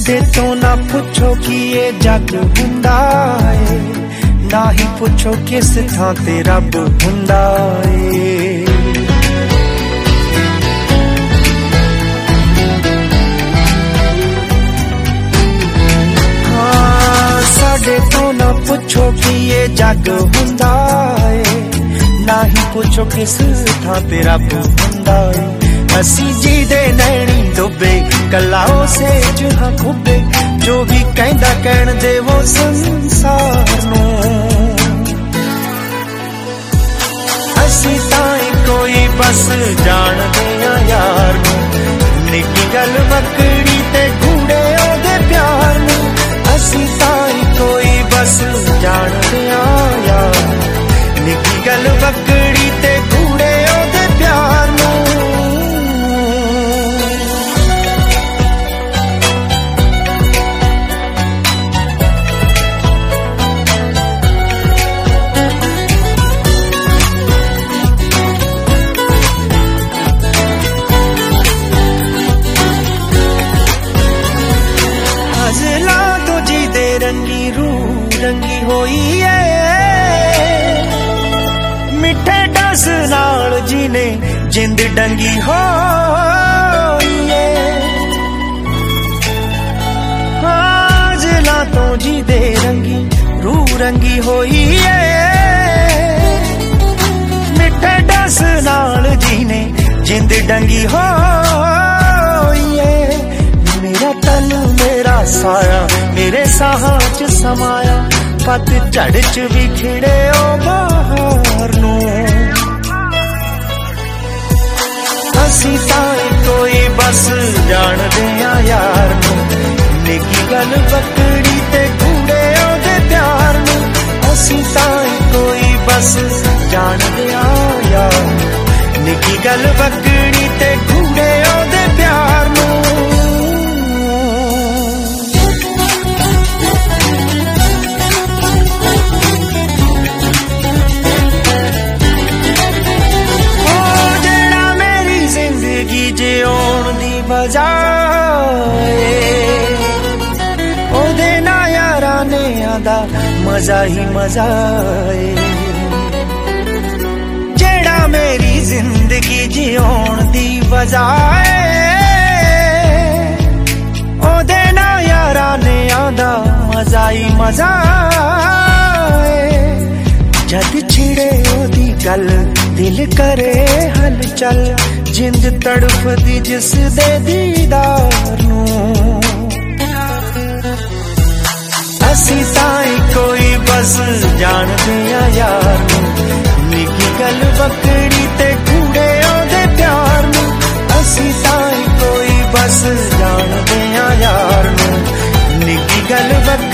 ਸਾਡੇ ਤੋਂ ਨਾ ਪੁੱਛੋ ਕਿ ਇਹ ਜੱਗ ਹੁੰਦਾ ਏ, ਨਾ ਹੀ ਪੁੱਛੋ ਕਿਸ ਥਾਂ ਤੇ ਰੱਬ ਹੁੰਦਾ ਏ। ਹਾਂ ਸਾਡੇ ਤੋਂ ਨਾ ਪੁੱਛੋ ਕਿ ਇਹ ਜੱਗ ਹੁੰਦਾ ਏ, ਨਾ ਹੀ ਪੁੱਛੋ ਕਿਸ ਥਾਂ ਤੇ ਰੱਬ ਹੁੰਦਾ ਏ। ਅਸੀਂ ਜਿਹਦੇ ਨੈਣੀ ਡੁੱਬੇ ਕੱਲਾ ਉਸੇ ਚ ਹਾਂ ਖੁੱਬੇ, ਜੋ ਵੀ ਕਹਿੰਦਾ ਕਹਿਣ ਦੇਵੋ ਸੰਸਾਰ ਨੂੰ। ਅਸੀਂ ਤਾਂ ਕੋਈ ਬਸ ਜਾਣਦੇ ਆ ਯਾਰ ਨੂੰ, ਨਿੱਕੀ ਗੱਲ ਵਕੜੀ ਤੇ ਗੂੜੇ ਉਹਦੇ ਪਿਆਰ ਨੂੰ। ਅਸੀਂ ਤਾਂ ਕੋਈ ਬਸ ਜਾਣਦੇ ਆ ਯਾਰ, ਨਿੱਕੀ ਗੱਲ ਵਕੜੀ ਤੇ ਗੂੜੇ ਉਹਦੇ ਪਿਆਰ ਨੂੰ। ਹਜ਼ਲਾਂ ਤੋਂ ਜਿਹਦੇ ਰੰਗੀ ਰੂਹ ਰੰਗੀ ਹੋਈ ਏ, ਮਿੱਠੇ ਡਸ ਨਾਲ ਜਿਹਨੇ ਜਿੰਦ ਡੰਗੀ ਹੋਈ ਏ। ਹਜ਼ਲਾਂ ਤੋਂ ਜਿਹਦੇ ਰੰਗੀ ਰੂਹ ਰੰਗੀ ਹੋਈ ਏ, ਮਿੱਠੇ ਡਸ ਨਾਲ ਜਿਹਨੇ ਜਿੰਦ ਡੰਗੀ ਹੋਈ ਏ। ਮੇਰਾ ਤਨ ਮੇਰਾ ਸਾਇਆ ਮੇਰੇ ਸਾਹਾਂ ਚ ਸਮਾਇਆ, ਪਤ ਝੜ ਚ ਵੀ ਖਿੜੇ ਉਹ ਬਾਹਰ ਨੂੰ। ਅਸੀਂ ਤਾਂ ਕੋਈ ਬਸ ਜਾਣਦੇ ਆ ਯਾਰ ਨੂੰ, ਨਿੱਕੀ ਗੱਲ ਵਕੜੀ ਤੇ ਗੂੜੇ ਉਹਦੇ ਪਿਆਰ ਨੂੰ। ਅਸੀਂ ਤਾਂ ਕੋਈ ਬਸ ਜਾਣਦੇ ਆ ਯਾਰ, ਨਿੱਕੀ ਗੱਲ ਵਕੜੀ ਤੇ ਗੂੜੇ ਉਹਦੇ ਪਿਆਰ ਨੂੰ। ਜਿਉਣ ਦੀ ਬਜਾਏ ਉਹਦੇ ਨਾਲ ਯਾਰਾਂ ਨੇ ਆਂਦਾ ਮਜ਼ਾ ਹੀ ਮਜ਼ਾ ਏ। ਜਿਹੜਾ ਮੇਰੀ ਜ਼ਿੰਦਗੀ ਜਿਉਣ ਦੀ ਬਜਾਏ ਉਹਦੇ ਨਾਲ ਯਾਰਾਂ ਨੇ ਆਂਦਾ ਮਜ਼ਾ ਹੀ ਮਜ਼ਾ ਏ। ਜਦ ਛਿੜੇ ਉਹਦੀ ਗੱਲ ਦਿਲ ਕਰੇ ਹਲਚਲ, ਜਿੰਦ ਤੜਫਦੀ ਜਿਸ ਦੇ ਦੀਦਾਰ ਨੂੰ। ਅਸੀਂ ਤਾਂ ਕੋਈ ਬਸ ਜਾਣਦੇ ਆ ਯਾਰ ਨੂੰ, ਨਿੱਕੀ ਗੱਲ ਵਕੜੀ ਤੇ ਗੂੜੇ ਉਹਦੇ ਪਿਆਰ ਨੂੰ। ਅਸੀਂ ਤਾਂ ਕੋਈ ਬਸ ਜਾਣਦੇ ਆ ਯਾਰ ਨੂੰ, ਨਿੱਕੀ ਗੱਲ ਵਕੜੀ